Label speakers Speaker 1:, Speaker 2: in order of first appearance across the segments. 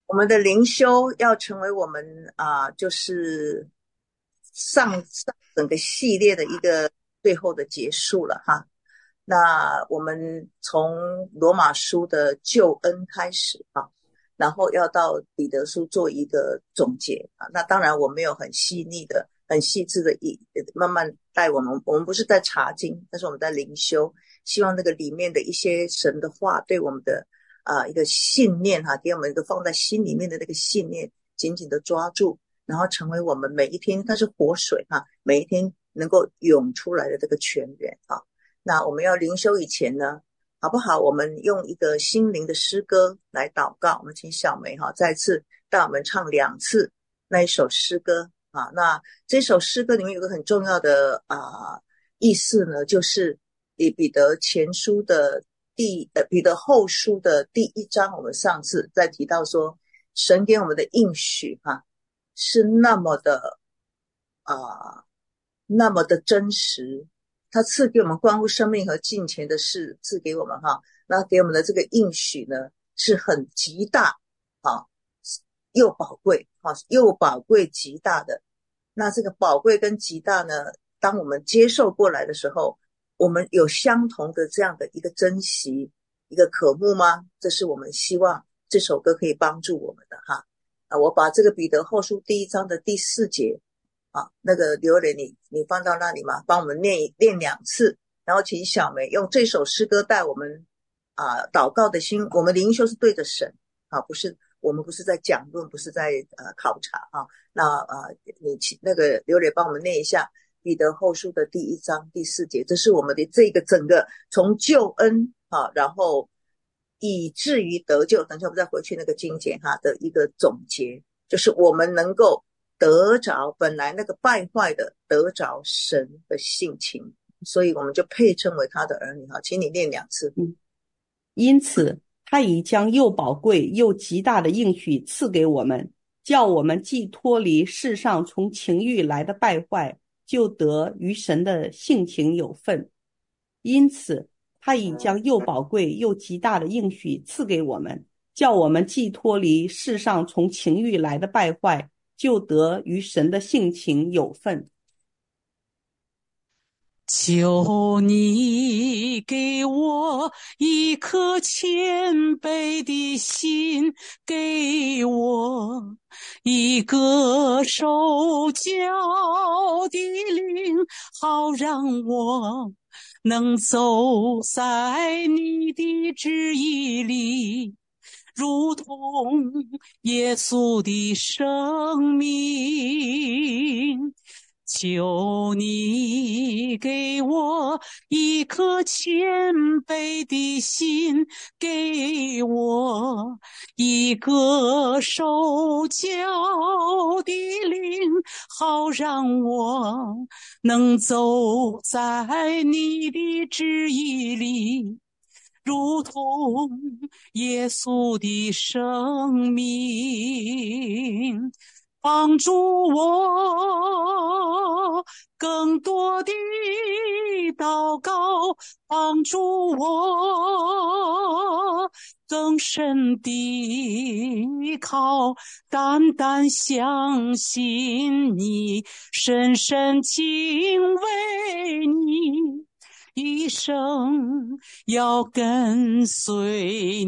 Speaker 1: 我们的灵修要成为我们就是上整个系列的一个最后的结束了哈。那我们从罗马书的救恩开始啊，然后要到彼得书做一个总结啊。那当然我没有很细腻的、很细致的慢慢带我们不是在查经，但是我们在灵修，希望那个里面的一些神的话对我们的一个信念哈，给我们一个放在心里面的那个信念，紧紧的抓住，然后成为我们每一天，它是活水哈，每一天能够涌出来的这个泉源啊。那我们要灵修以前呢，好不好？我们用一个心灵的诗歌来祷告。我们请小梅哈再次带我们唱2次那一首诗歌啊。那这首诗歌里面有个很重要的意思呢，就是彼得前书的彼得后书的第1章，我们上次在提到说，神给我们的应许是那么的那么的真实，他赐给我们关乎生命和金钱的事，赐给我们那给我们的这个应许呢，是很极大啊，又宝贵又宝贵极大的。那这个宝贵跟极大呢，当我们接受过来的时候，我们有相同的这样的一个珍惜，一个渴慕吗？这是我们希望这首歌可以帮助我们的我把这个彼得后书第1章的第4节那个刘磊你放到那里吗？帮我们念2次，然后请小梅用这首诗歌带我们祷告的心。我们灵修是对着神不是我们不是在讲论，不是在考察那你请那个刘磊帮我们念一下彼得后书的第1章第4节，这是我们的这个整个从救恩然后以至于得救，等一下我们再回去那个经节的一个总结，就是我们能够得着本来那个败坏的，得着神的性情，所以我们就配称为他的儿女请你念2次。
Speaker 2: 因此他已将又宝贵又极大的应许赐给我们，叫我们既脱离世上从情欲来的败坏，就得与神的性情有份。因此他已将又宝贵又极大的应许赐给我们，叫我们既脱离世上从情欲来的败坏，就得与神的性情有份。
Speaker 3: 求你给我一颗谦卑的心，给我一个受教的灵，好让我能走在你的旨意里，如同耶稣的生命。求你给我一颗谦卑的心，给我一个受教的灵，好让我能走在你的旨意里，如同耶稣的生命。帮助我更多的祷告，帮助我更深的依靠，单单相信你，深深敬畏你，一生要跟随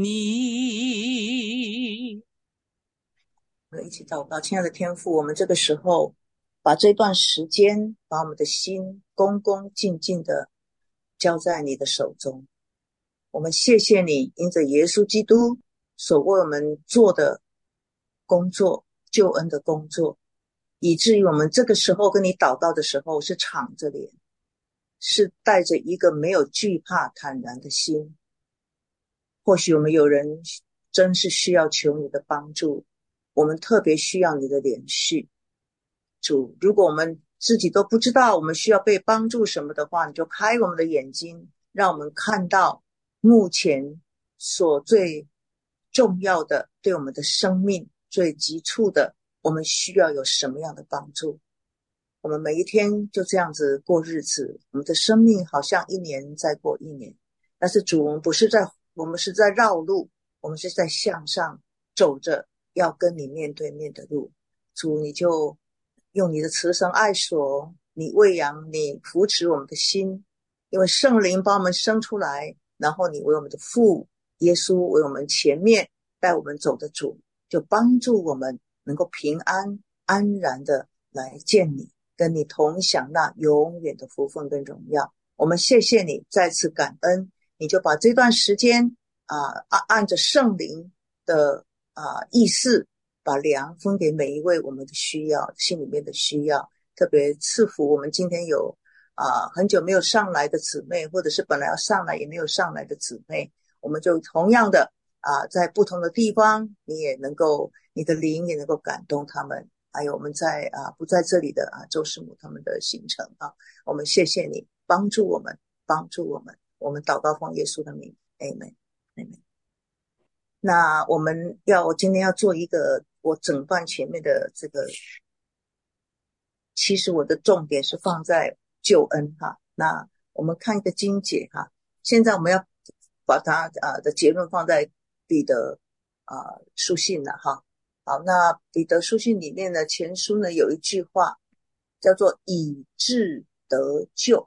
Speaker 3: 你。
Speaker 1: 我们一起祷告。亲爱的天父，我们这个时候把这段时间，把我们的心恭恭敬敬的交在你的手中。我们谢谢你，因着耶稣基督所为我们做的工作，救恩的工作，以至于我们这个时候跟你祷告的时候是敞着脸，是带着一个没有惧怕坦然的心。或许我们有人真是需要求你的帮助，我们特别需要你的怜恤。主，如果我们自己都不知道我们需要被帮助什么的话，你就开我们的眼睛，让我们看到目前所最重要的，对我们的生命最急促的，我们需要有什么样的帮助。我们每一天就这样子过日子，我们的生命好像一年再过一年，但是主，我们是在绕路，我们是在向上走着， 要跟你面对面的路。主，你就用你的慈神爱所，你喂养，你扶持我们的心，因为圣灵把我们生出来，然后你为我们的父耶稣为我们前面带我们走的主，就帮助我们能够平安安然的来见你，跟你同享那永远的福分跟荣耀。我们谢谢你，再次感恩，你就把这段时间按着圣灵的意思，把粮分给每一位我们的需要，心里面的需要，特别赐福我们今天有很久没有上来的姊妹，或者是本来要上来也没有上来的姊妹，我们就同样的在不同的地方，你的灵也能够感动他们。还有我们在不在这里的周师母他们的行程我们谢谢你帮助我们，我们祷告奉耶稣的名 Amen Amen。 那我们今天要做一个我整段前面的这个，其实我的重点是放在救恩那我们看一个经节现在我们要把它的结论放在彼得书信了好，那彼得书信里面呢，前书呢有一句话叫做以致得救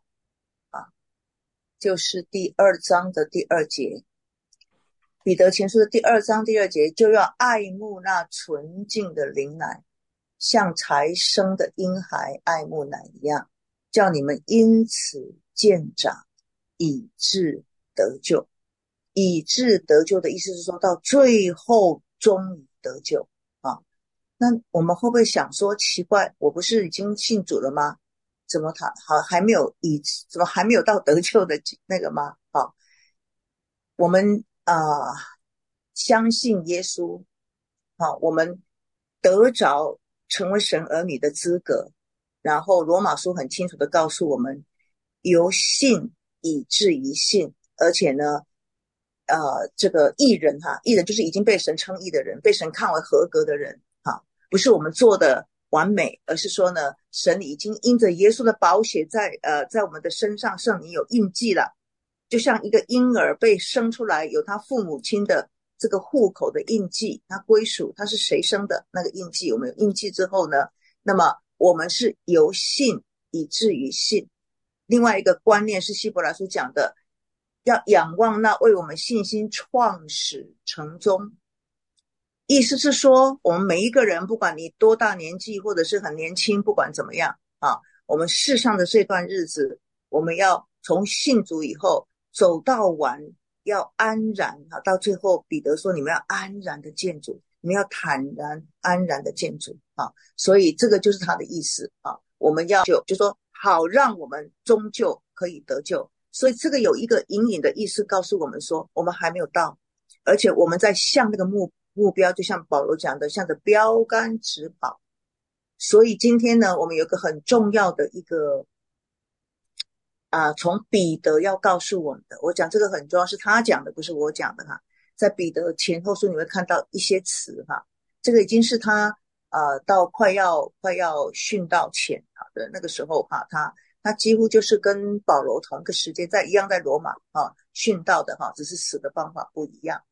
Speaker 1: 就是第2章的第2节。彼得前书的第2章第2节，就要爱慕那纯净的灵奶，像才生的婴孩爱慕奶一样，叫你们因此渐长，以致得救。以致得救的意思是说到最后终于得救那我们会不会想说奇怪，我不是已经信主了吗？怎么还没有到得救的那个吗？我们相信耶稣我们得着成为神儿女的资格，然后罗马书很清楚的告诉我们，由信以至于信，而且呢这个义人就是已经被神称义的人，被神看为合格的人不是我们做的完美，而是说呢，神已经因着耶稣的宝血在我们的身上，圣灵有印记了，就像一个婴儿被生出来，有他父母亲的这个户口的印记，他归属他是谁生的那个印记，我们有印记之后呢，那么我们是由信以至于信。另外一个观念是希伯来书讲的，要仰望那为我们信心创始成终。意思是说，我们每一个人，不管你多大年纪，或者是很年轻，不管怎么样我们世上的这段日子，我们要从信主以后走到完，要安然到最后彼得说你们要安然的见主，你们要坦然安然的见主所以这个就是他的意思我们要就说好让我们终究可以得救。所以这个有一个隐隐的意思告诉我们说，我们还没有到，而且我们在向那个目标，就像保罗讲的，向着标杆直跑。所以今天呢，我们有个很重要的一个从彼得要告诉我们的，我讲这个很重要，是他讲的，不是我讲的在彼得前后书你会看到一些词这个已经是他到快要殉道前的那个时候他几乎就是跟保罗同个时间一样在罗马殉道的只是死的方法不一样。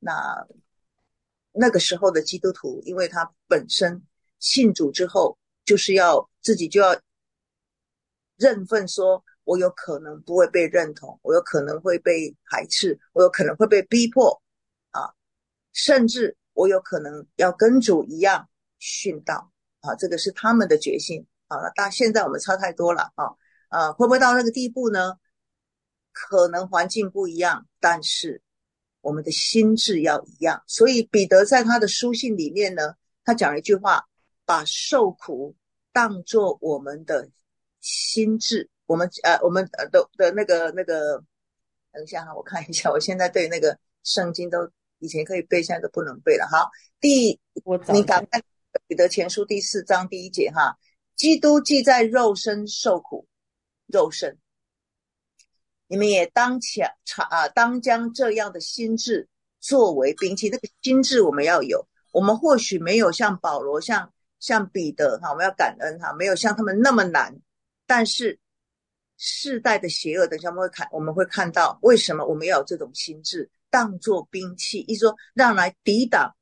Speaker 1: 那个时候的基督徒，因为他本身信主之后，就是自己就要认份说，我有可能不会被认同，我有可能会被排斥，我有可能会被逼迫甚至我有可能要跟主一样殉道这个是他们的决心但现在我们差太多了会不会到那个地步呢？可能环境不一样，但是我们的心智要一样。所以彼得在他的书信里面呢，他讲了一句话，把受苦当作我们的心智。我们的那个等一下我看一下，我现在对那个圣经都以前可以背，现在都不能背了。好，你赶快彼得前书第4章第1节基督既在肉身受苦，肉身你们也当将这样的心智作为兵器。那个心智我们要有，我们或许没有像保罗像彼得我们要感恩没有像他们那么难，但是世代的邪恶，等一下我们会看到为什么我们要有这种心智当作兵器，意思说让来抵挡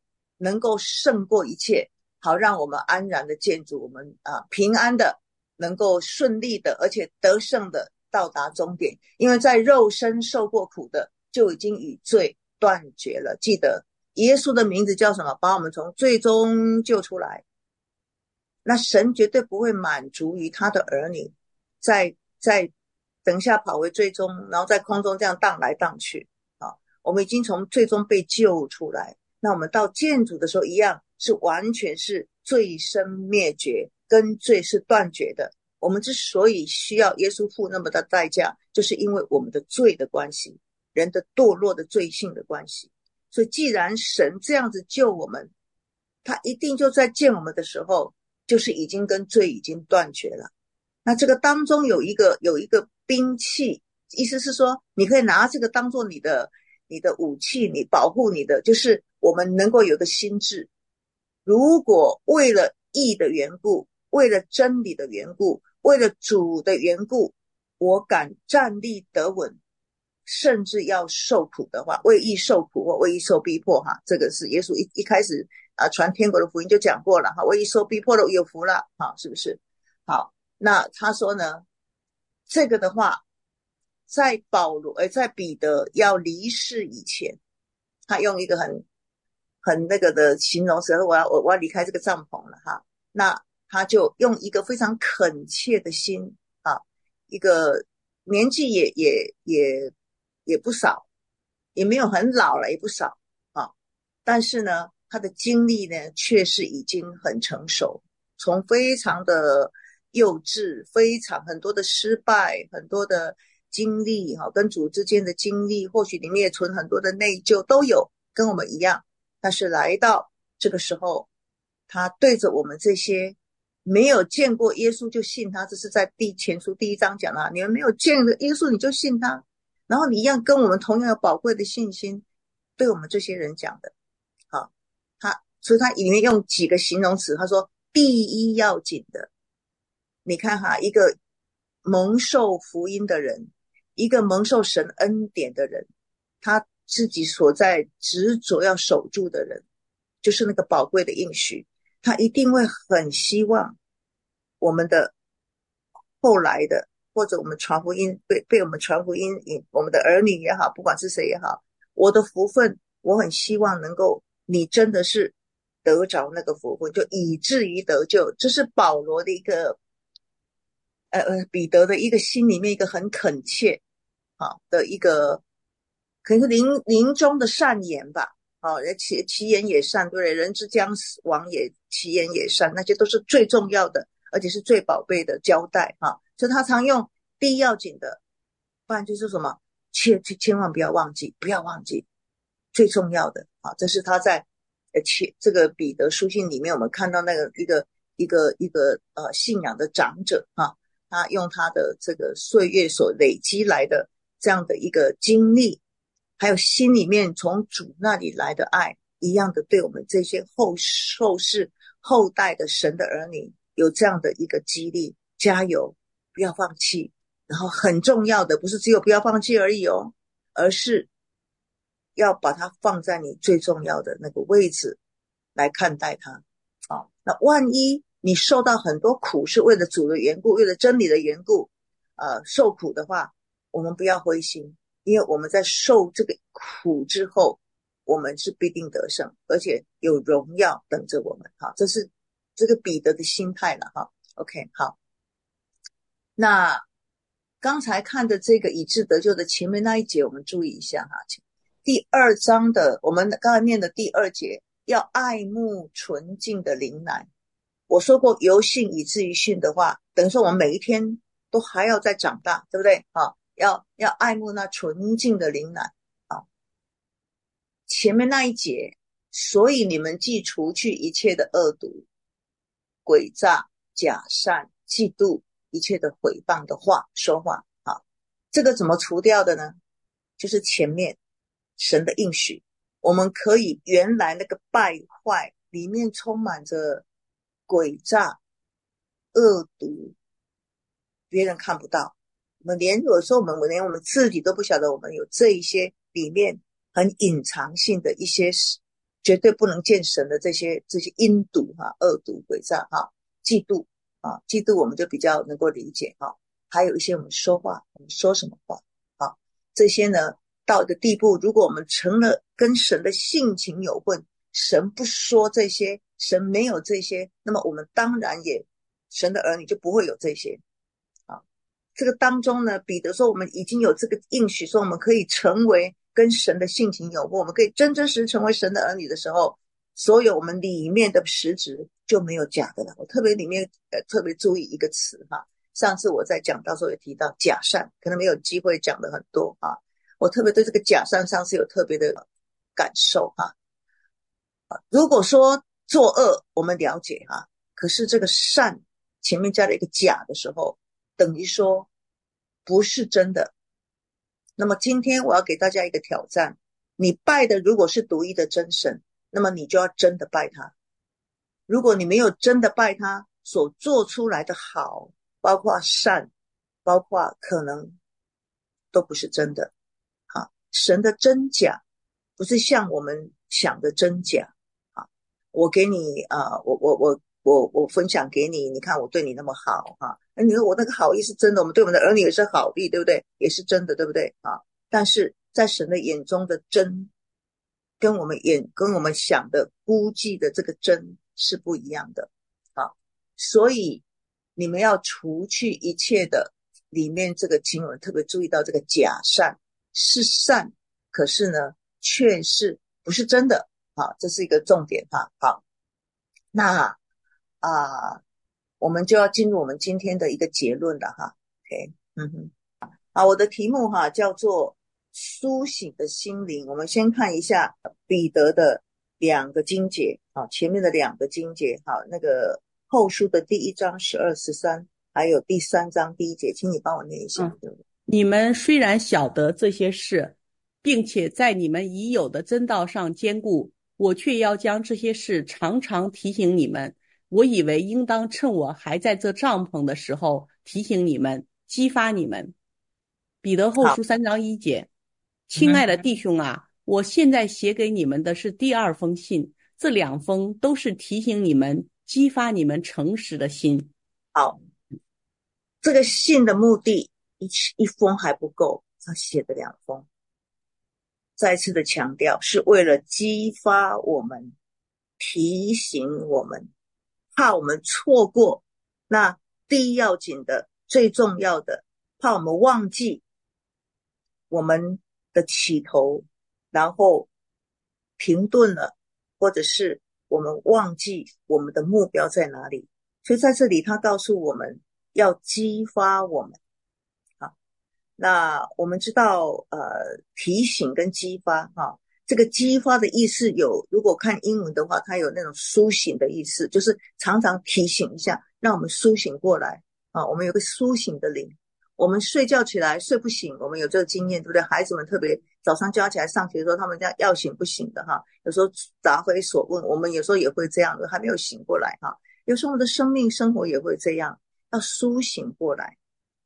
Speaker 1: 能够胜过一切，好让我们安然的建筑，我们平安的能够顺利的而且得胜的到达终点。因为在肉身受过苦的就已经与罪断绝了。记得耶稣的名字叫什么？把我们从罪中救出来。那神绝对不会满足于他的儿女在等一下跑回最终，然后在空中这样荡来荡去啊！我们已经从最终被救出来，那我们到见主的时候一样是完全是罪身灭绝，跟罪是断绝的。我们之所以需要耶稣付那么大代价，就是因为我们的罪的关系，人的堕落的罪性的关系。所以既然神这样子救我们，他一定就在见我们的时候就是已经跟罪已经断绝了。那这个当中有一个兵器，意思是说你可以拿这个当做你的武器，你保护你的，就是我们能够有个心智，如果为了义的缘故，为了真理的缘故，为了主的缘故，我敢站立得稳，甚至要受苦的话，为义受苦或为义受逼迫哈，这个是耶稣一开始传天国的福音就讲过了哈，为义受逼迫的有福了哈，是不是？好，那他说呢，这个的话，在彼得要离世以前，他用一个很那个的形容词，我要离开这个帐篷了哈。那他就用一个非常恳切的心啊，一个年纪也不少，也没有很老了，也不少啊。但是呢，他的经历呢，却是已经很成熟，从非常的幼稚，很多的失败，很多的经历哈，跟主之间的经历，或许里面也存很多的内疚，都有跟我们一样。但是来到这个时候，他对着我们这些没有见过耶稣就信他，这是在前书第1章讲的，你们没有见过耶稣你就信他，然后你一样跟我们同样有宝贵的信心，对我们这些人讲的。好，所以他里面用几个形容词，他说第一要紧的，你看哈，一个蒙受福音的人，一个蒙受神恩典的人，他自己所在执着要守住的人，就是那个宝贵的应许，他一定会很希望我们的后来的，或者我们传福音被我们传福音，我们的儿女也好，不管是谁也好，我的福分我很希望能够你真的是得着那个福分，就以至于得救。这是保罗的一个彼得的一个心里面一个很恳切的一个可能是临终的善言吧，其言也善，对不对？人之将亡也，其言也善，那些都是最重要的，而且是最宝贝的交代所以他常用第一要紧的，不然就是什么千万不要忘记最重要的这是他在这个彼得书信里面我们看到那个一个信仰的长者他用他的这个岁月所累积来的这样的一个经历，还有心里面从主那里来的爱，一样的对我们这些后世后代的神的儿女有这样的一个激励，加油，不要放弃。然后很重要的不是只有不要放弃而已而是要把它放在你最重要的那个位置来看待它那万一你受到很多苦是为了主的缘故，为了真理的缘故受苦的话，我们不要灰心，因为我们在受这个苦之后，我们是必定得胜，而且有荣耀等着我们这是这个彼得的心态了OK 好，那刚才看的这个以致得救的前面那一节我们注意一下第2章的我们刚才念的第2节，要爱慕纯净的灵奶。我说过由信以至于信的话，等于说我们每一天都还要再长大，对不对要爱慕那纯净的灵奶前面那一节，所以你们既除去一切的恶毒、诡诈、假善、嫉妒，一切的毁谤的说话这个怎么除掉的呢？就是前面神的应许，我们可以原来那个败坏里面充满着诡诈、恶毒，别人看不到，我们有时候我们连我们自己都不晓得我们有这一些里面很隐藏性的一些绝对不能见神的这些阴毒恶毒诡诈嫉妒嫉妒我们就比较能够理解还有一些我们说话，我们说什么话这些呢，到一个地步，如果我们成了跟神的性情有混，神不说这些，神没有这些，那么我们当然也神的儿女就不会有这些这个当中呢，彼得说我们已经有这个应许，说我们可以成为跟神的性情有混，我们可以真真实实成为神的儿女的时候，所有我们里面的实质就没有假的了。我特别里面特别注意一个词上次我在讲到时候也提到假善，可能没有机会讲的很多我特别对这个假善上是有特别的感受如果说作恶我们了解可是这个善前面加了一个假的时候，等于说不是真的。那么今天我要给大家一个挑战，你拜的如果是独一的真神，那么你就要真的拜他。如果你没有真的拜他，所做出来的好，包括善，包括可能都不是真的神的真假不是像我们想的真假我给你我分享给你，你看我对你那么好你说我那个好意是真的，我们对我们的儿女也是好意，对不对？也是真的，对不对但是在神的眼中的真跟我们想的估计的这个真是不一样的所以你们要除去一切的里面这个经文特别注意到这个假善是善，可是呢却是不是真的这是一个重点好，那我们就要进入我们今天的一个结论了OK 我的题目叫做苏醒的心灵。我们先看一下彼得的两个经节前面的两个经节那个后书的第1章12、13，还有第3章第1节，请你帮我念一下
Speaker 2: 你们虽然晓得这些事，并且在你们已有的真道上坚固，我却要将这些事常常提醒你们。我以为应当趁我还在这帐篷的时候提醒你们，激发你们。彼得后书3章1节，亲爱的弟兄我现在写给你们的是第2封信，这2封都是提醒你们，激发你们诚实的心。
Speaker 1: 好，这个信的目的一封还不够，他写的2封，再次的强调是为了激发我们，提醒我们，怕我们错过那第一要紧的最重要的，怕我们忘记我们的起头，然后停顿了，或者是我们忘记我们的目标在哪里。所以在这里他告诉我们要激发我们那我们知道提醒跟激发这个激发的意思有，如果看英文的话，它有那种苏醒的意思，就是常常提醒一下，让我们苏醒过来我们有个苏醒的灵。我们睡觉起来睡不醒，我们有这个经验，对不对？孩子们特别早上叫起来上学的时候，他们这样要醒不醒的有时候答非所问，我们有时候也会这样的，还没有醒过来有时候我们的生命生活也会这样，要苏醒过来。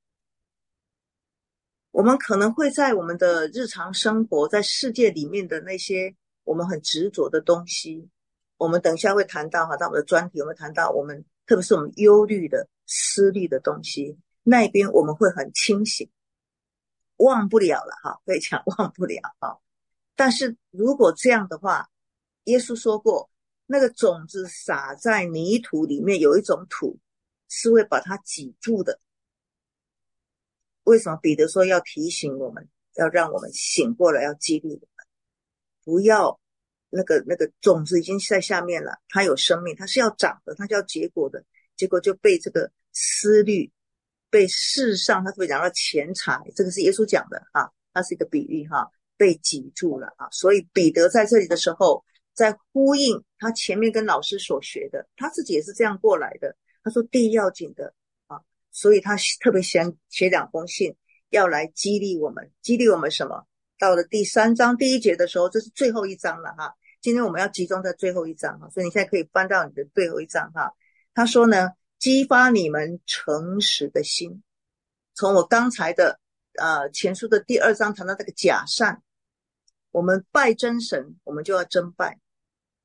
Speaker 1: 我们可能会在我们的日常生活，在世界里面的那些我们很执着的东西，我们等一下会谈到到我们的专题，我们谈到我们特别是我们忧虑的思虑的东西，那边我们会很清醒，忘不了了可以讲忘不了但是如果这样的话，耶稣说过，那个种子撒在泥土里面，有一种土是会把它挤住的。为什么彼得说要提醒我们，要让我们醒过来，要激励我们，不要那个种子已经在下面了，它有生命，它是要长的，它是要结果的，结果就被这个思虑，被世上，他特别讲到钱财，这个是耶稣讲的它是一个比喻被挤住了所以彼得在这里的时候，在呼应他前面跟老师所学的，他自己也是这样过来的。他说第一要紧的所以他特别写2封信，要来激励我们。激励我们什么？到了第3章第1节的时候，这是最后一章了今天我们要集中在最后一章所以你现在可以翻到你的最后一章他说呢，激发你们诚实的心。从我刚才的前书的第2章谈到这个假善，我们拜真神，我们就要真拜。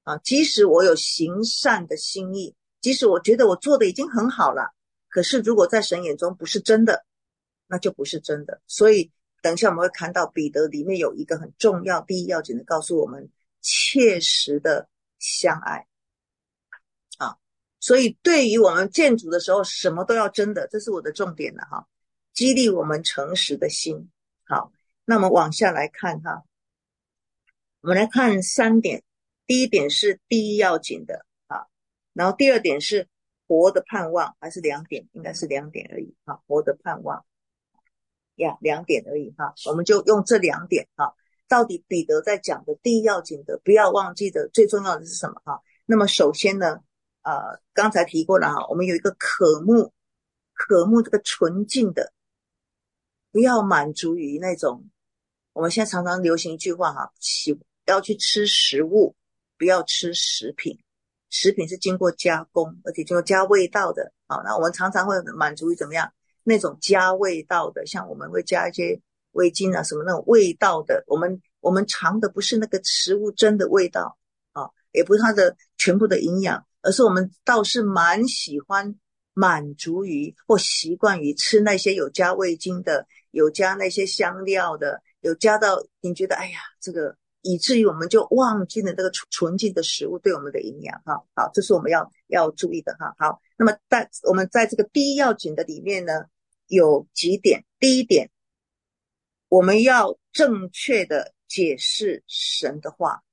Speaker 1: 啊，即使我有行善的心意，即使我觉得我做的已经很好了，可是如果在神眼中不是真的，那就不是真的。所以等一下我们会看到彼得里面有一个很重要第一要紧的告诉我们，切实的相爱啊。所以对于我们见主的时候，什么都要真的，这是我的重点了哈，激励我们诚实的心。好，那我们往下来看哈，我们来看3点。第一点是第一要紧的啊，然后第二点是活的盼望，还是2点？应该是2点而已啊，活的盼望呀，2点而已哈，我们就用这2点哈。到底彼得在讲的第一要紧的，不要忘记的最重要的是什么哈？那么首先呢，刚才提过了哈，我们有一个渴慕这个纯净的，不要满足于那种，我们现在常常流行一句话哈，要去吃食物，不要吃食品。食品是经过加工，而且经过加味道的。好，那我们常常会满足于怎么样？那种加味道的，像我们会加一些味精啊什么那种味道的，我们尝的不是那个食物真的味道啊，也不是它的全部的营养，而是我们倒是蛮喜欢满足于或习惯于吃那些有加味精的，有加那些香料的，有加到你觉得哎呀这个，以至于我们就忘记了这个纯净的食物对我们的营养哈。好，这是我们要注意的哈。好，那么我们在这个第一要紧的里面呢，有几点。第一点，我们要正确的解释神的话。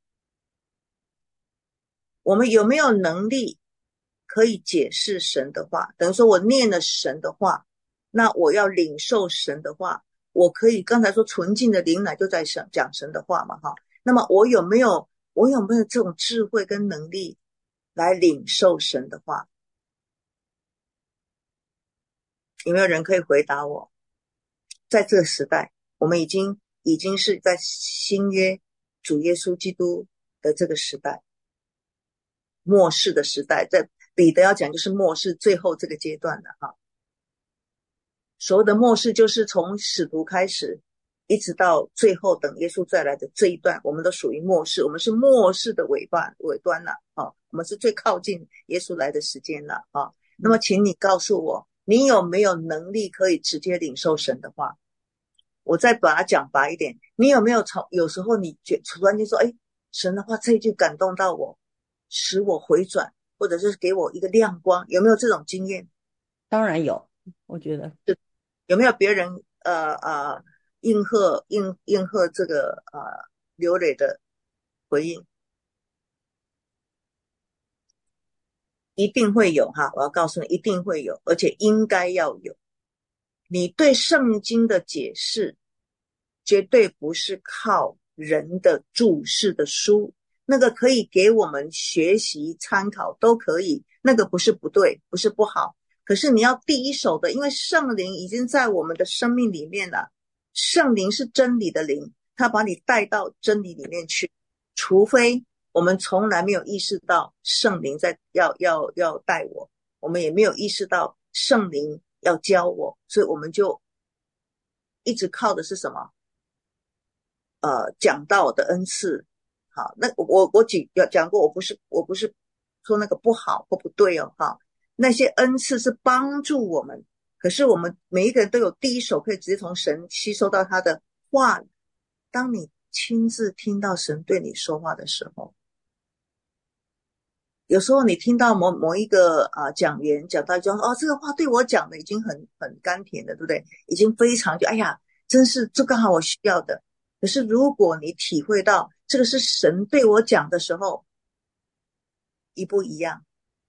Speaker 1: 我们有没有能力可以解释神的话？等于说我念了神的话，那我要领受神的话，我可以刚才说纯净的灵奶就在讲神的话嘛哈。那么我有没有这种智慧跟能力来领受神的话？有没有人可以回答我？在这个时代，我们已经是在新约主耶稣基督的这个时代，末世的时代，在彼得要讲就是末世最后这个阶段了哈。所谓的末世就是从使徒开始一直到最后等耶稣再来的这一段，我们都属于末世，我们是末世的尾端了啊，我们是最靠近耶稣来的时间了啊。那么请你告诉我，你有没有能力可以直接领受神的话？我再把它讲白一点，你有没有有时候你突然间说，哎，神的话这一句感动到我，使我回转，或者是给我一个亮光，有没有这种经验？
Speaker 2: 当然有，我觉得
Speaker 1: 有没有别人应和这个流泪的回应？一定会有哈，我要告诉你，一定会有，而且应该要有。你对圣经的解释绝对不是靠人的注释的书，那个可以给我们学习参考都可以，那个不是不对，不是不好，可是你要第一手的，因为圣灵已经在我们的生命里面了，圣灵是真理的灵，他把你带到真理里面去，除非我们从来没有意识到圣灵在要带我，我们也没有意识到圣灵要教我，所以我们就一直靠的是什么？讲道的恩赐。好，那我讲过，我不是说那个不好或不对哦，哈，那些恩赐是帮助我们，可是我们每一个人都有第一手可以直接从神吸收到他的话。当你亲自听到神对你说话的时候，有时候你听到某一个讲员讲到就这个话对我讲的已经很甘甜了，对不对？已经非常哎呀，真是这刚好我需要的。可是如果你体会到这个是神对我讲的时候，不一样？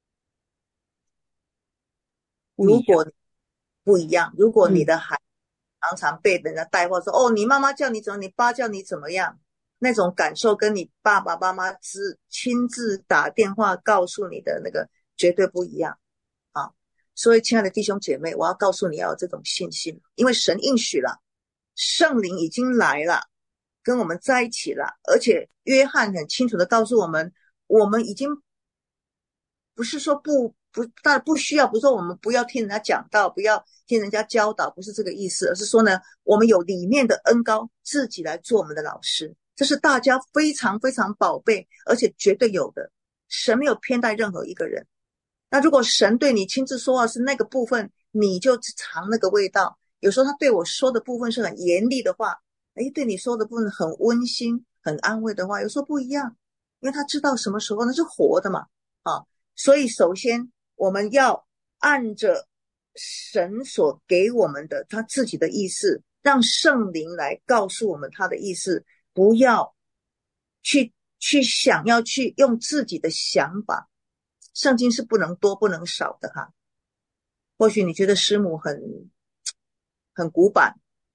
Speaker 1: 如果不一样，如果你的孩子常常被人家带话说，你妈妈叫你怎么，你爸叫你怎么样，那种感受跟你爸爸妈妈亲自打电话告诉你的那个绝对不一样啊！所以亲爱的弟兄姐妹，我要告诉你要有这种信心，因为神应许了，圣灵已经来了，跟我们在一起了，而且约翰很清楚的告诉我们，我们已经不是说当然不需要，不是说我们不要听人家讲道，不要听人家教导，不是这个意思，而是说呢，我们有里面的恩膏自己来做我们的老师， 这是大家非常非常宝贝，而且绝对有的。神没有偏待任何一个人。那如果神对你亲自说话是那个部分，你就尝那个味道。有时候他对我说的部分是很严厉的话，对你说的部分很温馨、很安慰的话，有时候不一样，因为他知道什么时候那是活的嘛。所以首先我们要按着神所给我们的他自己的意思，让圣灵来告诉我们他的意思，不要去想要去用自己的想法。圣经是不能多不能少的哈。或许你觉得师母很古板，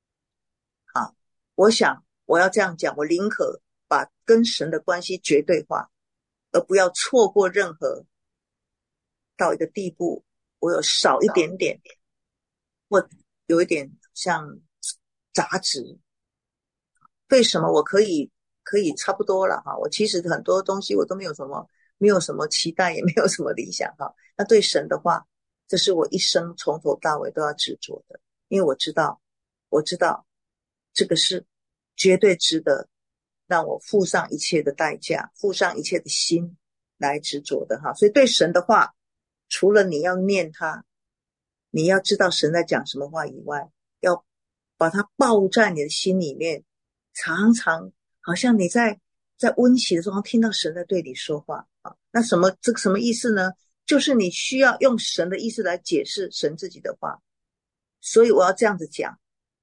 Speaker 1: 我想我要这样讲，我宁可把跟神的关系绝对化，而不要错过任何到一个地步，我有少一点点，或有一点像杂质。对什么我可以差不多了哈。我其实很多东西我都没有什么期待，也没有什么理想哈。那对神的话，这是我一生从头到尾都要执着的，因为我知道这个是绝对值得让我付上一切的代价，付上一切的心来执着的哈。所以对神的话，除了你要念它，你要知道神在讲什么话以外，要把它抱在你的心里面，常常好像你在温习的时候听到神在对你说话啊。那这个什么意思呢？就是你需要用神的意思来解释神自己的话。所以我要这样子讲，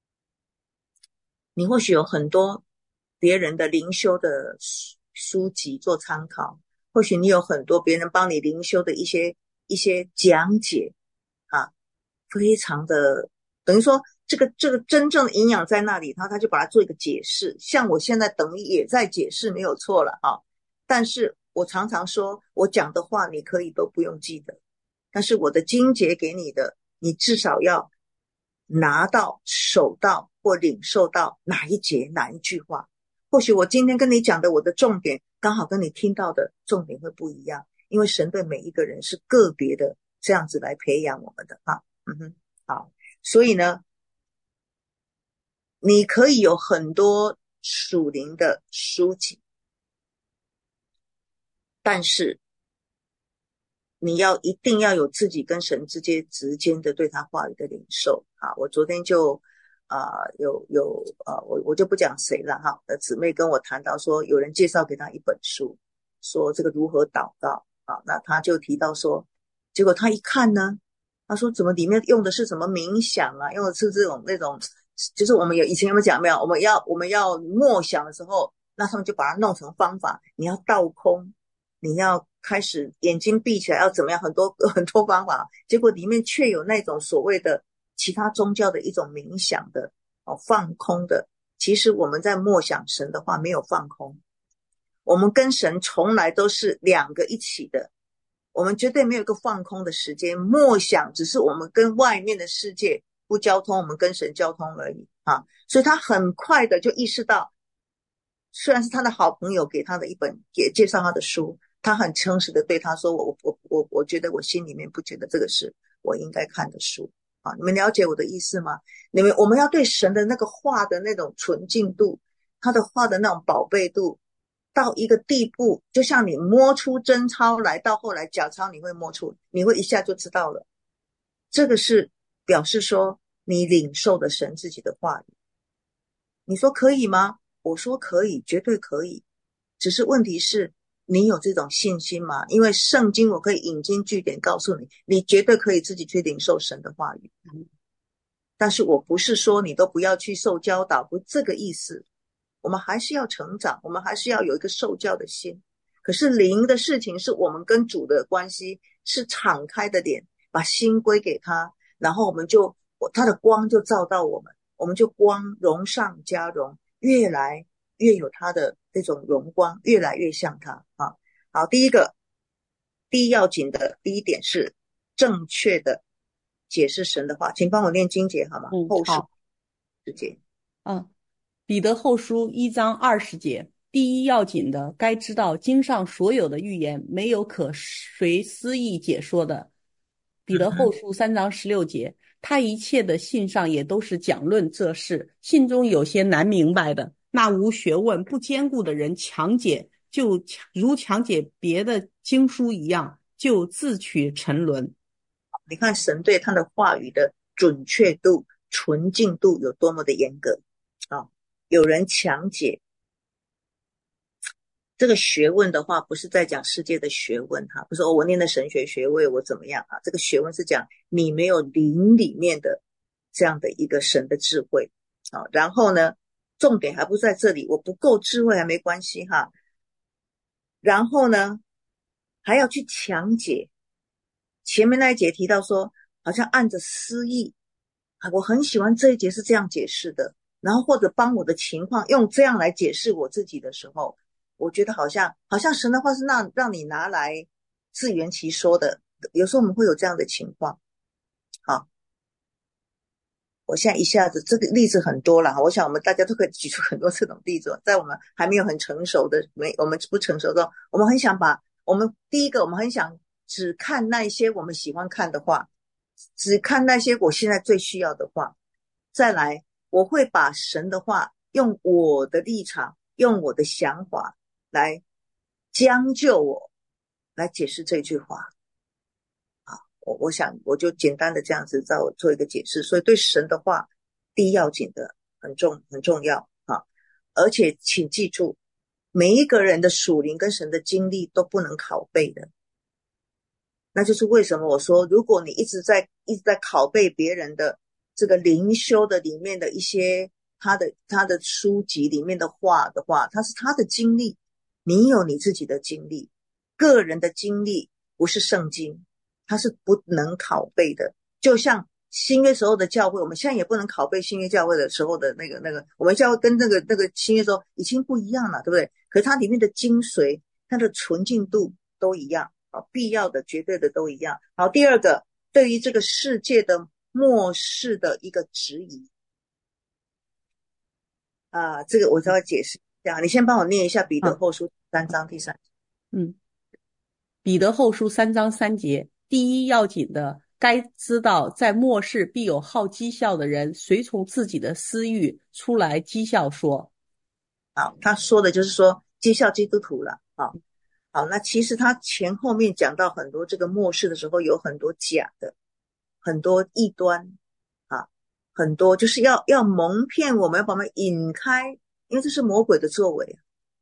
Speaker 1: 你或许有很多别人的灵修的书籍做参考，或许你有很多别人帮你灵修的一些讲解啊，非常的等于说这个真正的营养在那里，他就把它做一个解释。像我现在等于也在解释，没有错了啊。但是我常常说，我讲的话你可以都不用记得，但是我的经节给你的，你至少要拿到、手到或领受到哪一节哪一句话。或许我今天跟你讲的我的重点，刚好跟你听到的重点会不一样，因为神对每一个人是个别的这样子来培养我们的哈。好，所以呢，你可以有很多属灵的书籍，但是你一定要有自己跟神直接的对他话语的领受啊。我昨天就我就不讲谁了哈。姊妹跟我谈到说，有人介绍给他一本书，说这个如何祷告啊。那他就提到说，结果他一看呢，他说怎么里面用的是什么冥想啊，用的是这种那种，就是我们以前有没有讲没有？我们要默想的时候，那他们就把它弄成方法，你要倒空，你要开始眼睛闭起来，要怎么样，很多方法。结果里面却有那种所谓的其他宗教的一种冥想的放空的。其实我们在默想神的话没有放空，我们跟神从来都是两个一起的，我们绝对没有一个放空的时间。默想只是我们跟外面的世界不交通，我们跟神交通而已啊。所以他很快的就意识到，虽然是他的好朋友给他的一本也介绍他的书，他很诚实的对他说，我觉得我心里面不觉得这个是我应该看的书啊。你们了解我的意思吗？我们要对神的那个话的那种纯净度，他的话的那种宝贝度，到一个地步，就像你摸出真钞来，到后来假钞你会摸出，你会一下就知道了。这个是表示说你领受的神自己的话语。你说可以吗？我说可以，绝对可以。只是问题是你有这种信心吗？因为圣经我可以引经据典告诉你，你绝对可以自己去领受神的话语。但是我不是说你都不要去受教导，不是这个意思。我们还是要成长，我们还是要有一个受教的心。可是灵的事情是我们跟主的关系是敞开的脸，把心归给他，然后我们就他的光就照到我们，我们就光荣上加荣，越来越有他的这种荣光，越来越像他啊。好，第一要紧的第一点是正确的解释神的话，请帮我念经节好吗？后
Speaker 2: 好
Speaker 1: 世节。
Speaker 2: 彼得后书1章20节，第一要紧的，该知道经上所有的预言没有可随私意解说的。彼得后书3章16节，他一切的信上也都是讲论这事，信中有些难明白的， 那无学问不坚固的人强解，就如强解别的经书一样，就自取沉沦。
Speaker 1: 你看神对他的话语的准确度、纯净度有多么的严格啊！有人强解这个学问的话，不是在讲世界的学问哈，不是我念的神学学位我怎么样啊？这个学问是讲你没有灵里面的这样的一个神的智慧啊。然后呢，重点还不在这里，我不够智慧还没关系哈。然后呢，还要去强解。前面那一节提到说，好像按着私意啊，我很喜欢这一节是这样解释的，然后或者帮我的情况用这样来解释我自己的时候，我觉得好像神的话是让你拿来自圆其说的，有时候我们会有这样的情况。好，我现在一下子这个例子很多了，我想我们大家都可以举出很多这种例子，在我们还没有很成熟的我们不成熟的时候，我们很想把我们第一个我们很想只看那些我们喜欢看的话，只看那些我现在最需要的话。再来，我会把神的话用我的立场，用我的想法来将就我，来解释这句话。我想我就简单的这样子做一个解释。所以对神的话，第一要紧的很重要啊！而且请记住，每一个人的属灵跟神的经历都不能拷贝的。那就是为什么我说，如果你一直在拷贝别人的这个灵修的里面的一些他的书籍里面的话的话，他是他的经历，你有你自己的经历，个人的经历不是圣经，它是不能拷贝的。就像新约时候的教会，我们现在也不能拷贝新约教会的时候的那个，我们教会跟那个新约时候已经不一样了，对不对？可是它里面的精髓，它的纯净度都一样，必要的、绝对的都一样。好，第二个，对于这个世界的末世的一个质疑啊，这个我稍微解释一下。你先帮我念一下彼得后书3章第3节。
Speaker 2: 彼得后书3章3节，第一要紧的，该知道在末世必有好讥笑的人，随从自己的私欲出来讥笑说。
Speaker 1: 好，他说的就是说讥笑基督徒了。好，那其实他前后面讲到很多这个末世的时候，有很多假的，很多异端啊，很多就是要蒙骗我们，要把我们引开，因为这是魔鬼的作为。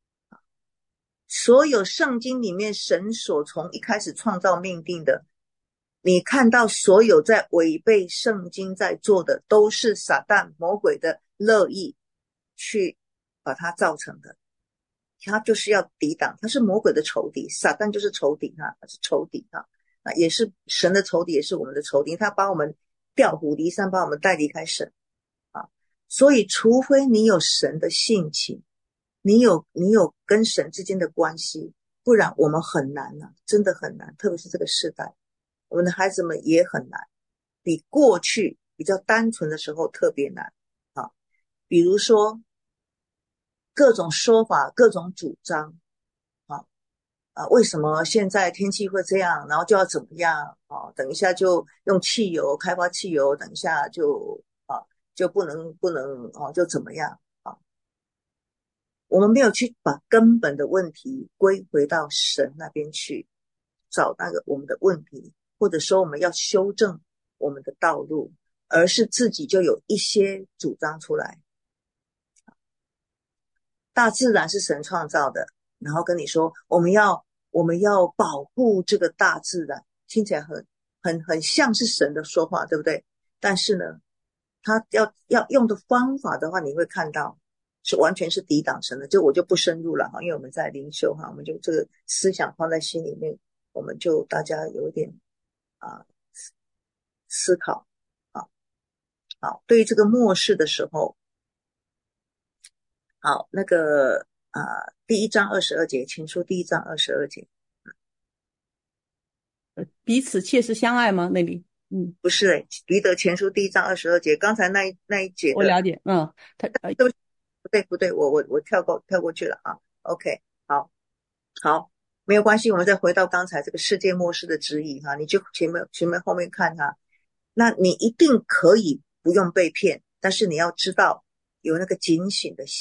Speaker 1: 所有圣经里面神所从一开始创造命定的，你看到所有在违背圣经在做的，都是撒旦魔鬼的乐意去把它造成的。他就是要抵挡，他是魔鬼的仇敌，撒旦就是仇敌哈，是仇敌哈，也是神的仇敌，也是我们的仇敌，他把我们调虎离山，把我们带离开神啊。所以除非你有神的性情，你有跟神之间的关系，不然我们很难啊，真的很难，特别是这个世代，我们的孩子们也很难，比过去比较单纯的时候特别难啊。比如说各种说法，各种主张为什么现在天气会这样，然后就要怎么样等一下就用汽油开发汽油，等一下就不能就怎么样我们没有去把根本的问题归回到神那边去，找那个我们的问题，或者说我们要修正我们的道路，而是自己就有一些主张出来。大自然是神创造的，然后跟你说我们要保护这个大自然，听起来很像是神的说话，对不对？但是呢，他要用的方法的话，你会看到是完全是抵挡神的。我就不深入了因为我们在灵修我们就这个思想放在心里面，我们就大家有一点思考好，对于这个末世的时候，好，那个第1章22节，前书第1章22节，
Speaker 2: 彼此切实相爱吗？那里
Speaker 1: 不是彼得前书第1章22节，刚才那一节的
Speaker 2: 我了解，
Speaker 1: 不对，我跳过去了OK， 好，没有关系，我们再回到刚才这个世界末世的指引你就前面后面看那你一定可以不用被骗，但是你要知道有那个警醒的心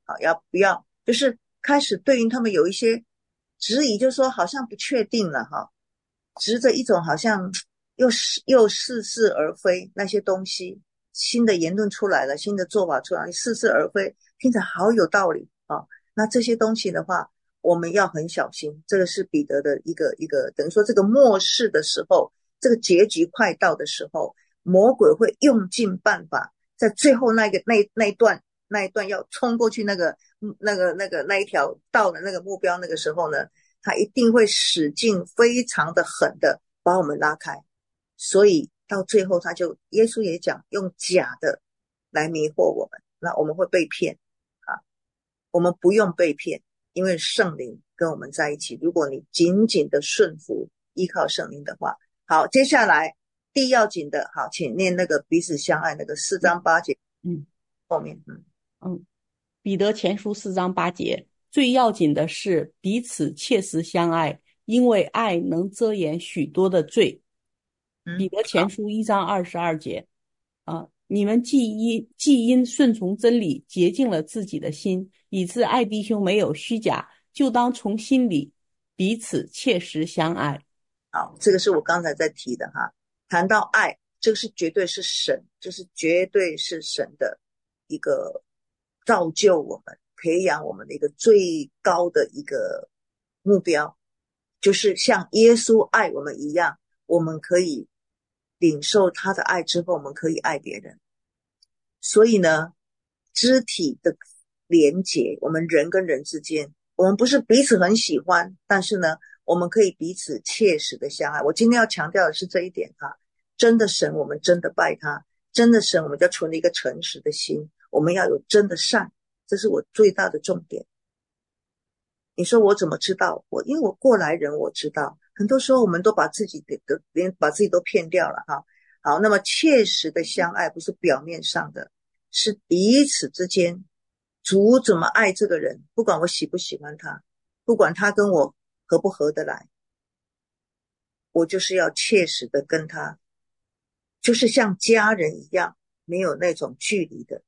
Speaker 1: 要不要就是开始对于他们有一些质疑，就是说好像不确定了执着一种好像又似是而非，那些东西新的言论出来了，新的做法出来，似是而非，听着好有道理那这些东西的话，我们要很小心。这个是彼得的一个等于说这个末世的时候，这个结局快到的时候，魔鬼会用尽办法，在最后那一段要冲过去那一条到了那个目标那个时候呢，他一定会使劲非常的狠的把我们拉开。所以到最后耶稣也讲用假的来迷惑我们，那我们会被骗我们不用被骗，因为圣灵跟我们在一起，如果你紧紧的顺服依靠圣灵的话。好，接下来第一要紧的，好，请念那个彼此相爱那个4章8节后面
Speaker 2: 彼得前书4章8节，最要紧的是彼此切实相爱，因为爱能遮掩许多的罪。彼得前书1章22节你们既因顺从真理洁净了自己的心，以致爱弟兄没有虚假，就当从心里彼此切实相爱。
Speaker 1: 好，这个是我刚才在提的谈到爱，这个是绝对是神，这是绝对是神的一个造就我们培养我们的一个最高的一个目标，就是像耶稣爱我们一样，我们可以领受他的爱之后，我们可以爱别人。所以呢，肢体的连结，我们人跟人之间，我们不是彼此很喜欢，但是呢我们可以彼此切实的相爱。我今天要强调的是这一点真的神我们真的拜他，真的神我们要存了一个诚实的心，我们要有真的善，这是我最大的重点。你说我怎么知道？因为我过来人，我知道很多时候我们都把自己都骗掉了好，那么切实的相爱不是表面上的，是彼此之间主怎么爱这个人，不管我喜不喜欢他，不管他跟我合不合得来，我就是要切实的跟他就是像家人一样，没有那种距离的。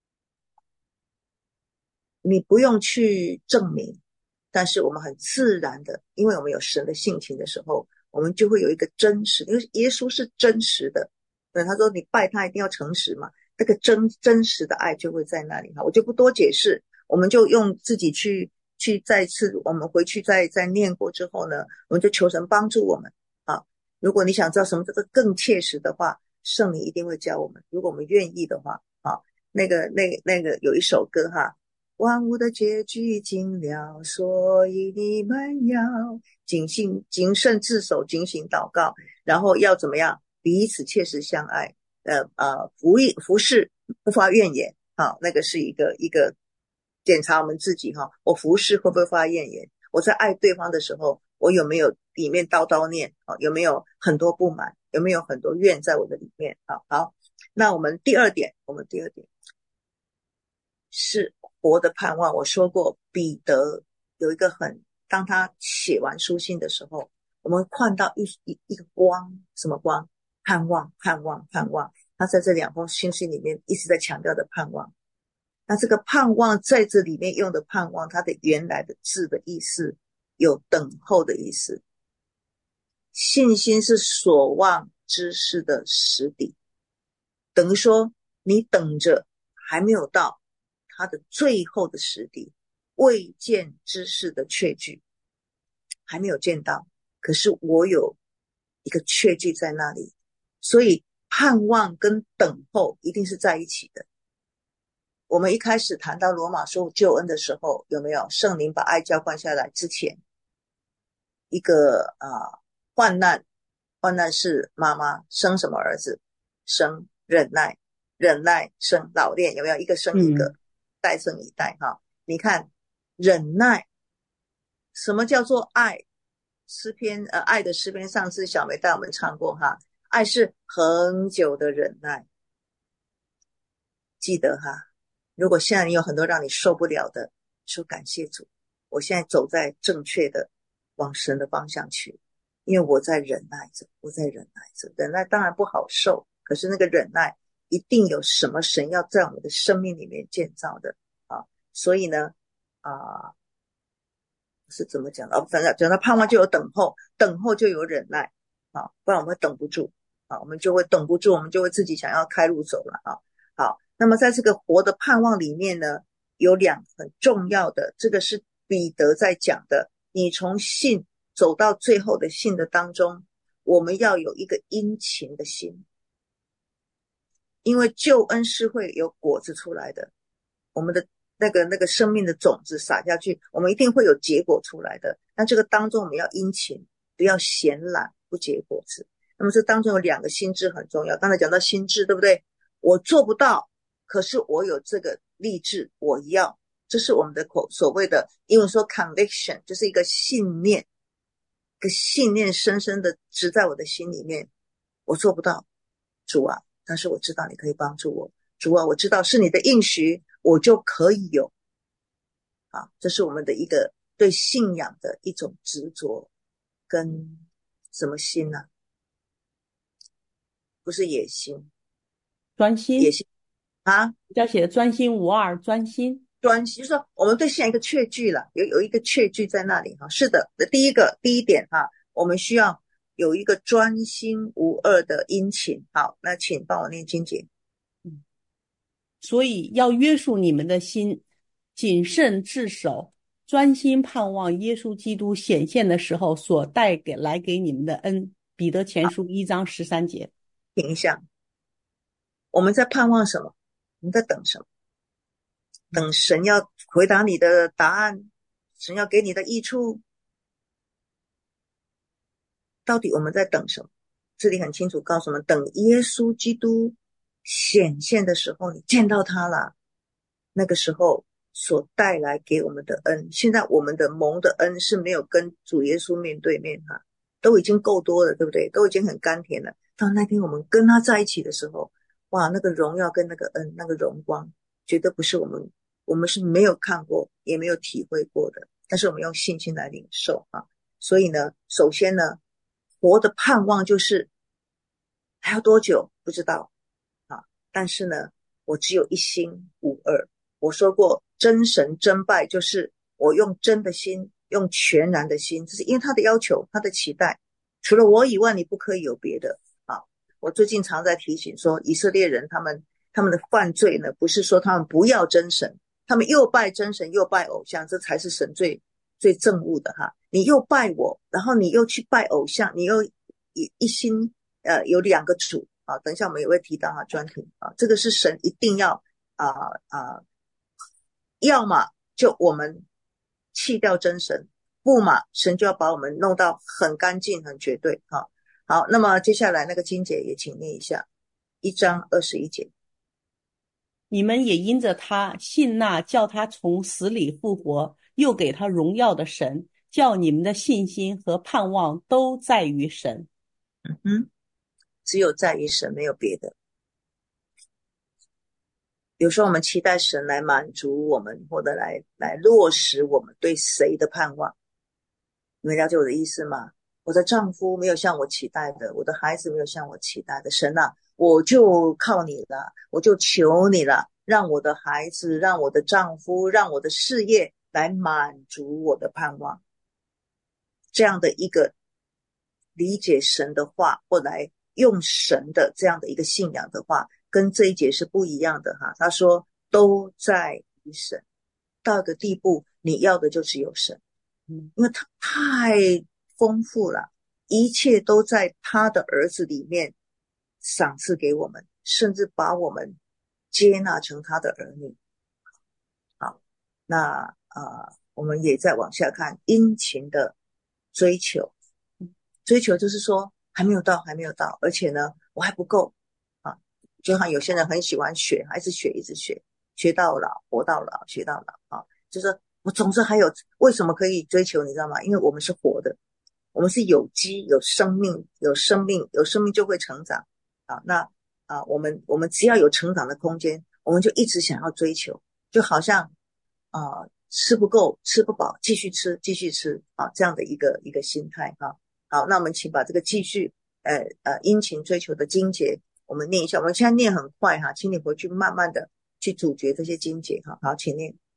Speaker 1: 你不用去证明，但是我们很自然的，因为我们有神的性情的时候，我们就会有一个真实，因为耶稣是真实的。对，他说你拜他一定要诚实嘛，那个真实的爱就会在那里我就不多解释，我们就用自己去再次，我们回去再念过之后呢，我们就求神帮助我们如果你想知道什么叫做更切实的话，圣灵一定会教我们，如果我们愿意的话那个有一首歌万物的结局尽了，所以你们要谨慎自守，警醒祷告，然后要怎么样彼此切实相爱服侍不发怨言那个是一个检查我们自己我服侍会不会发怨言，我在爱对方的时候，我有没有里面叨叨念有没有很多不满，有没有很多怨在我的里面好，那我们第二点是活的盼望。我说过彼得有一个当他写完书信的时候，我们看到一个光，什么光？盼望。他在这2封信里面一直在强调的盼望。那这个盼望在这里面用的盼望，它的原来的字的意思有等候的意思。信心是所望之事的实底，等于说你等着还没有到它的最后的实底，未见之事的确据还没有见到，可是我有一个确据在那里，所以盼望跟等候一定是在一起的。我们一开始谈到罗马书救恩的时候，有没有圣灵把爱浇灌下来之前，一个患难是妈妈生什么儿子？生忍耐生老练，有没有？一个生一个，代生一代你看忍耐，什么叫做爱？诗篇爱的诗篇，上次小梅带我们唱过爱是恒久的忍耐。记得如果现在你有很多让你受不了的，说感谢主，我现在走在正确的往神的方向去，因为我在忍耐着。忍耐当然不好受，可是那个忍耐一定有什么神要在我们的生命里面建造的所以呢，是怎么讲的？反正讲到盼望就有等候，等候就有忍耐，不然我们会等不住，我们就会等不住，我们就会自己想要开路走了啊。好，那么在这个活的盼望里面呢，有两个很重要的，这个是彼得在讲的，你从信走到最后的信的当中，我们要有一个殷勤的心，因为救恩是会有果子出来的，我们的那个生命的种子撒下去，我们一定会有结果出来的。那这个当中我们要殷勤，不要闲懒不结果子。那么这当中有两个心智很重要，刚才讲到心智，对不对？我做不到，可是我有这个立志，我要，这是我们的所谓的英文说 conviction， 就是一个信念，一个信念深深的植在我的心里面。我做不到，主啊，但是我知道你可以帮助我，主啊，我知道是你的应许，我就可以有。这是我们的一个对信仰的一种执着跟什么心呢？不是野心，
Speaker 2: 专心，
Speaker 1: 野心
Speaker 2: 要写专心无二，专心，
Speaker 1: 专心，就是说我们对信仰一个确据了，有一个确据在那里是的，第一点我们需要有一个专心无二的殷勤。好，那请帮我念经节。
Speaker 2: 所以要约束你们的心，谨慎自守，专心盼望耶稣基督显现的时候所带来给你们的恩。彼得前书1章13节。
Speaker 1: 停一下，我们在盼望什么？我们在等什么？等神要回答你的答案，神要给你的益处。到底我们在等什么？这里很清楚告诉我们，等耶稣基督显现的时候，你见到他了，那个时候所带来给我们的恩。现在我们的蒙的恩是没有跟主耶稣面对面都已经够多了，对不对？都已经很甘甜了。到那天我们跟他在一起的时候，哇，那个荣耀跟那个恩，那个荣光，绝对不是我们是没有看过也没有体会过的，但是我们用信心来领受所以呢，首先呢，活的盼望就是还要多久不知道但是呢，我只有一心无二。我说过，真神真拜就是我用真的心，用全然的心，这是因为他的要求，他的期待，除了我以外，你不可以有别的我最近常在提醒说，以色列人他们的犯罪呢，不是说他们不要真神，他们又拜真神又拜偶像，这才是神最憎恶的你又拜我，然后你又去拜偶像，你又一心有两个主等一下我们也会提到专题这个是神一定要要么就我们弃掉真神，不嘛神就要把我们弄到很干净很绝对好，那么接下来那个经节也请念一下1章21节。
Speaker 2: 你们也因着他信那叫他从死里复活，又给他荣耀的神，叫你们的信心和盼望都在于神。
Speaker 1: 只有在于神，没有别的。有时候我们期待神来满足我们，或者来落实我们对谁的盼望。你们了解我的意思吗？我的丈夫没有像我期待的，我的孩子没有像我期待的，神我就靠你了，我就求你了，让我的孩子，让我的丈夫，让我的事业来满足我的盼望。这样的一个理解神的话，或来用神的这样的一个信仰的话，跟这一节是不一样的他说都在于神，到一个地步你要的就只有神，因为他太丰富了，一切都在他的儿子里面赏赐给我们，甚至把我们接纳成他的儿女。好，那我们也再往下看殷勤的追求就是说还没有到，而且呢我还不够就像有些人很喜欢学，一直学，学到老活到老，学到老就是我总是还有，为什么可以追求你知道吗？因为我们是活的，我们是有机有生命就会成长那我们只要有成长的空间，我们就一直想要追求，就好像吃不够吃不饱，继续吃这样的一个心态好，那我们请把这个继续殷勤追求的经节我们念一下，我们现在念很快请你回去慢慢的去咀嚼这些经节好，请念。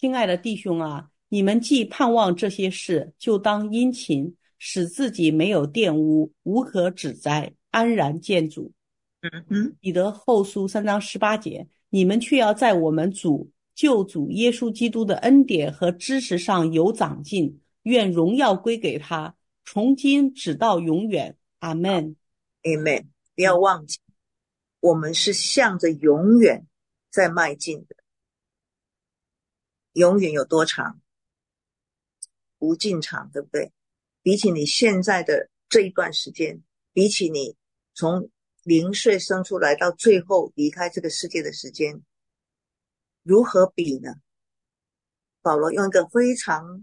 Speaker 2: 亲爱的弟兄啊，你们既盼望这些事，就当殷勤，使自己没有玷污，无可指摘，安然见主。彼得后书3章18节，你们却要在我们救主耶稣基督的恩典和知识上有长进，愿荣耀归给他，从今直到永远。阿们。
Speaker 1: Amen。不要忘记，我们是向着永远在迈进的。永远有多长？无尽长，对不对？比起你现在的这一段时间，比起你从0岁生出来到最后离开这个世界的时间，如何比呢？保罗用一个非常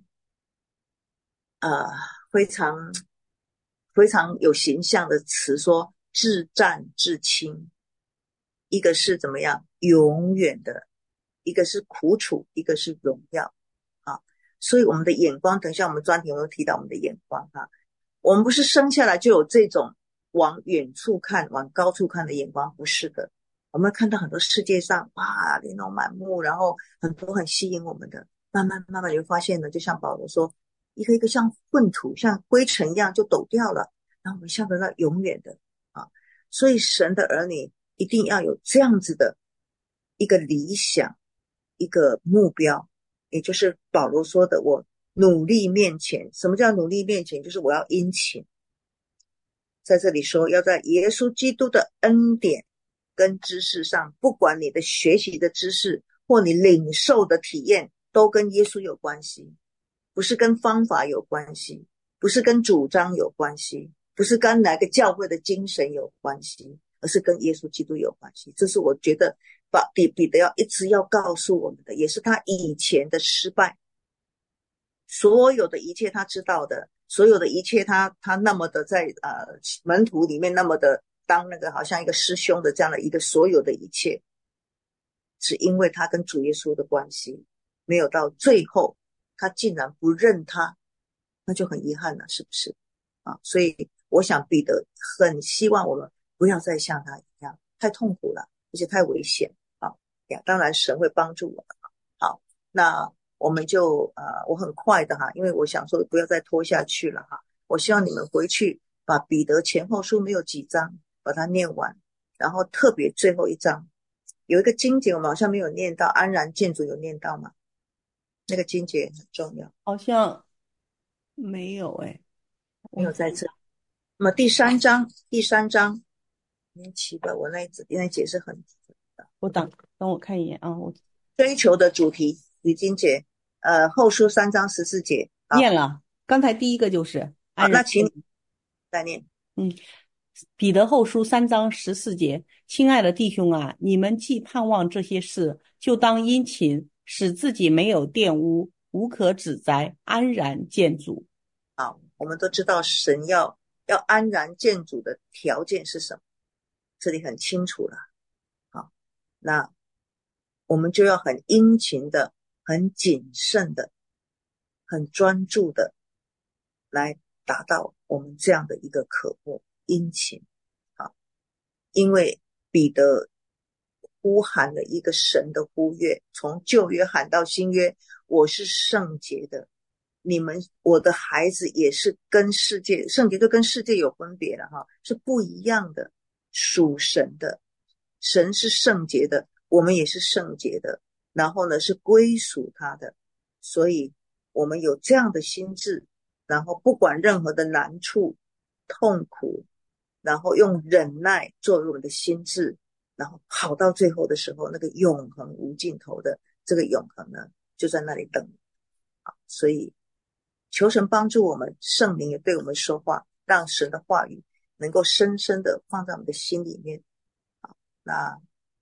Speaker 1: 非常有形象的词说，至战至轻。一个是怎么样？永远的，一个是苦楚，一个是荣耀啊。所以我们的眼光，等一下我们专题我们提到我们的眼光啊。我们不是生下来就有这种往远处看、往高处看的眼光，不是的。我们看到很多世界上哇琳琅满目，然后很多很吸引我们的，慢慢你会发现呢，就像保罗说，一个一个像粪土、像灰尘一样就抖掉了，然后我们向着那永远的啊。所以神的儿女一定要有这样子的一个理想，一个目标，也就是保罗说的，我努力面前。什么叫努力面前？就是我要殷勤。在这里说，要在耶稣基督的恩典跟知识上，不管你的学习的知识或你领受的体验，都跟耶稣有关系，不是跟方法有关系，不是跟主张有关系，不是跟哪个教会的精神有关系，而是跟耶稣基督有关系。这是我觉得彼得要一直要告诉我们的，也是他以前的失败，所有的一切他知道的，所有的一切他那么的在门徒里面那么的当那个好像一个师兄的这样的一个所有的一切，是因为他跟主耶稣的关系没有到最后，他竟然不认他，那就很遗憾了，是不是啊？所以我想彼得很希望我们不要再像他一样，太痛苦了，而且太危险啊！当然神会帮助我们。好，那我们就我很快的因为我想说不要再拖下去了我希望你们回去把彼得前后书没有几章把它念完，然后特别最后一章有一个经节我们好像没有念到，安然建筑有念到吗？那个经节很重要，
Speaker 2: 好像没有
Speaker 1: 没有在这。那么第三章很奇怪，我那节是很
Speaker 2: 我等我看一眼我
Speaker 1: 追求的主题李金姐后书3章14节
Speaker 2: 念了，刚才第一个就是
Speaker 1: 那请你再念。
Speaker 2: 彼得后书3章14节，亲爱的弟兄啊，你们既盼望这些事，就当殷勤，使自己没有玷污，无可指摘，安然见主。
Speaker 1: 好，我们都知道神要安然见主的条件是什么，这里很清楚了。好，那我们就要很殷勤的、很谨慎的、很专注的来达到我们这样的一个渴慕殷勤。好，因为彼得呼喊了一个神的呼吁，从旧约喊到新约，我是圣洁的，你们我的孩子也是跟世界，圣洁就跟世界有分别了是不一样的，属神的，神是圣洁的，我们也是圣洁的，然后呢是归属他的，所以我们有这样的心智，然后不管任何的难处痛苦，然后用忍耐作为我们的心智，然后跑到最后的时候，那个永恒无尽头的这个永恒呢就在那里等。所以求神帮助我们，圣灵也对我们说话，让神的话语能够深深的放在我们的心里面。那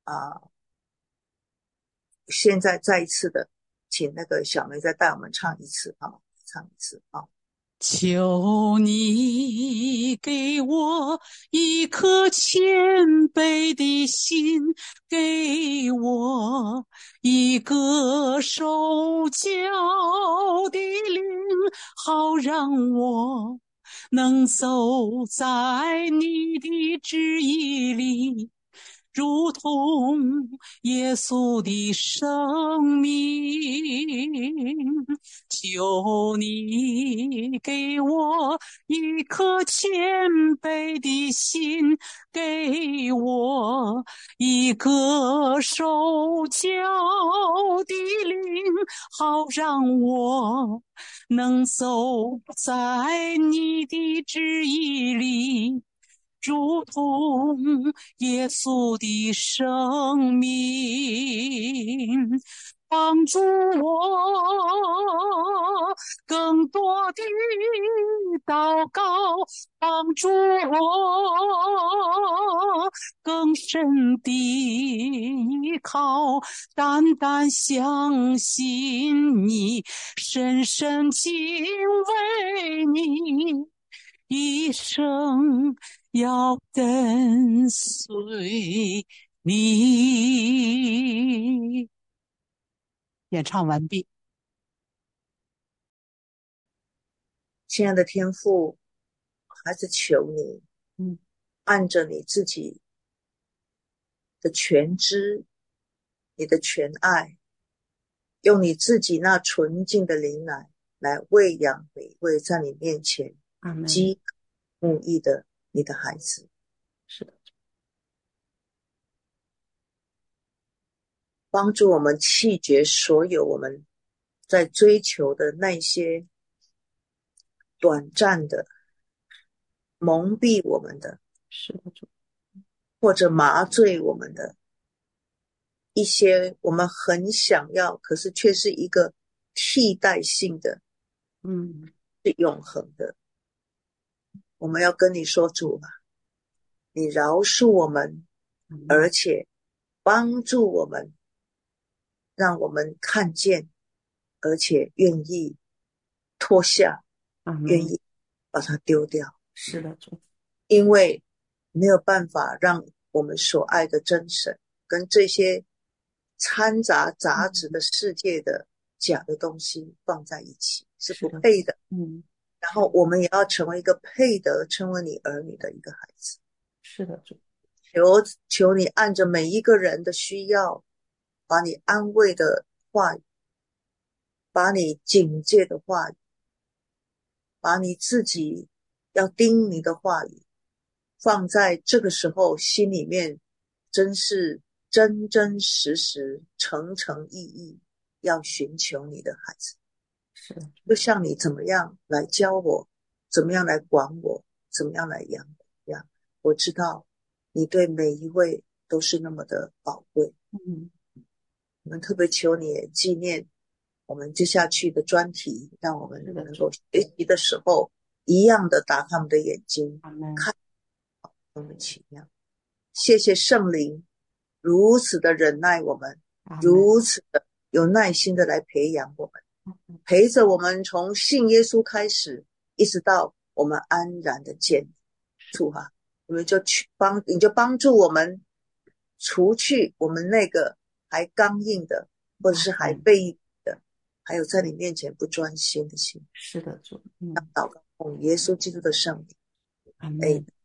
Speaker 1: 现在再一次的请那个小梅再带我们唱一次唱一次
Speaker 3: 求你给我一颗谦卑的心，给我一个受教的灵，好让我能走在你的旨意里，如同耶稣的生命。求你给我一颗谦卑的心，给我一个受教的灵，好让我能走在你的旨意里，如同耶稣的生命。帮助我更多的祷告，帮助我更深的依靠，单单相信你，深深敬畏你，一生要跟随你。演唱完毕。
Speaker 1: 亲爱的天父，孩子求你，按着你自己的全知，你的全爱，用你自己那纯净的灵奶来喂养每位在你面前饥渴慕义的你的孩子。
Speaker 2: 是的，
Speaker 1: 帮助我们弃绝所有我们在追求的那些短暂的蒙蔽我们的，
Speaker 2: 是的，主，
Speaker 1: 或者麻醉我们的一些我们很想要，可是却是一个替代性的，是永恒的。我们要跟你说，主啊，你饶恕我们，而且帮助我们，让我们看见，而且愿意脱下，愿意把它丢掉。
Speaker 2: 是的，主，
Speaker 1: 因为没有办法让我们所爱的真神跟这些掺杂杂质的世界的假的东西放在一起，是不配的。然后我们也要成为一个配得成为你儿女的一个孩子。
Speaker 2: 是的，主，
Speaker 1: 求你按着每一个人的需要，把你安慰的话语，把你警戒的话语，把你自己要叮咛的话语放在这个时候心里面，真是真真实实诚诚意意要寻求你的孩子。
Speaker 2: 是的，
Speaker 1: 就像你怎么样来教我，怎么样来管我，怎么样来养我一样，我知道你对每一位都是那么的宝贵。我们特别求你也纪念我们接下去的专题，让我们能够学习的时候一样的打开我们的眼睛，看我们奇妙。谢谢圣灵如此的忍耐我们，如此的有耐心的来培养我们，陪着我们从信耶稣开始，一直到我们安然的见主啊，你就帮助我们除去我们那个还刚硬的，或者是还背硬的，还有在你面前不专心的心。
Speaker 2: 是的，主，
Speaker 1: 祷告奉耶稣基督的圣名，
Speaker 2: 阿们。